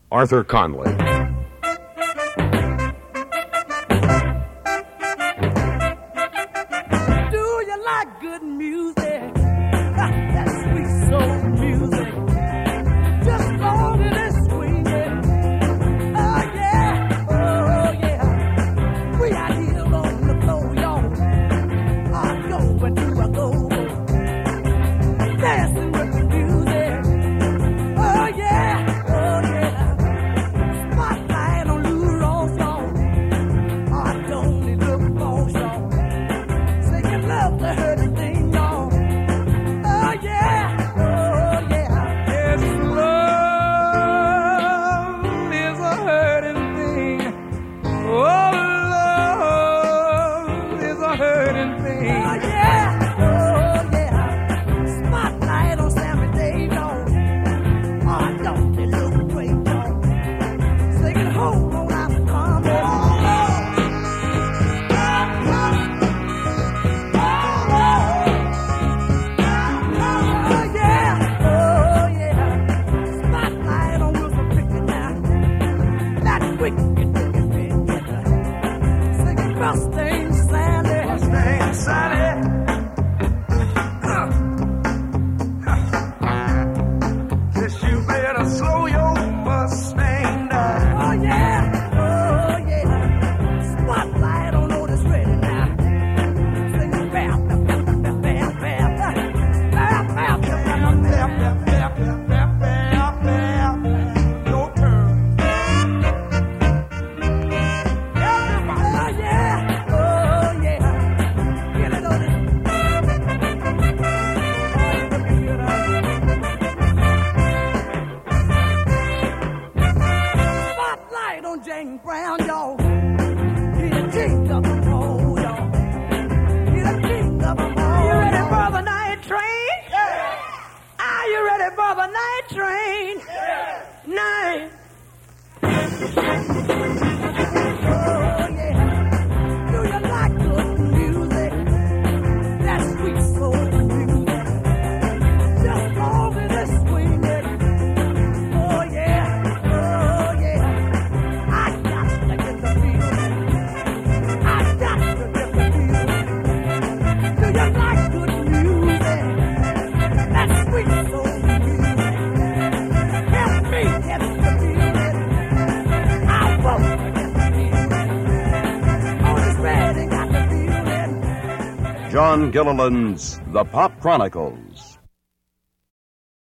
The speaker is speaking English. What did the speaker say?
Arthur Conley. Do you like good music? That sweet soul music. Just long as it's swinging. Oh yeah. We out here on the floor, y'all. I go, where do I go? Dancing with the music. Oh yeah. Spotlight on Lou Ross, y'all. I don't need look for y'all. Singing love to hurting thing, y'all. Oh yeah. Yes, love is a hurting thing. Oh, love is a hurting thing. Oh yeah. Spotlight on Sammy Davis, y'all. Oh, don't they look great, y'all? Singing hold on, I'm coming. Oh yeah. Spotlight on Wilson Pickett now. That wicked singing Mustang Sally. Mustang Sally. Guess you better slow your Mustang down. Oh yeah. Spotlight on Otis Redding now. Singing bam, bam, bam, bam, bam, bam, bam, bam, bam, bam, bam. Your turn. Oh yeah. Get it, Otis. Spotlight on James Brown, y'all. He the king of the road, y'all. He the king of the road. Are you ready for the night train? Yeah. Are you ready for the night train? Yeah. Nine. Oh yeah. Do you like good music? That sweet soul music. Just long as it's swinging. Oh yeah. I got to get the feeling. I got to get the feeling. Do you like good music? That sweet soul music. Help me get the feeling. I won't forget the feeling. Otis Redding got the feeling. John Gilliland's The Pop Chronicles.